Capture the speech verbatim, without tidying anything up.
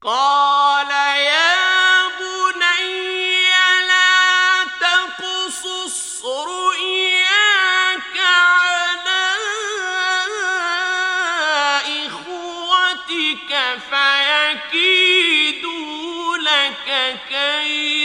قال يا بني لا تقصص رؤياك على إخوتك فيكيدوا لك كيدا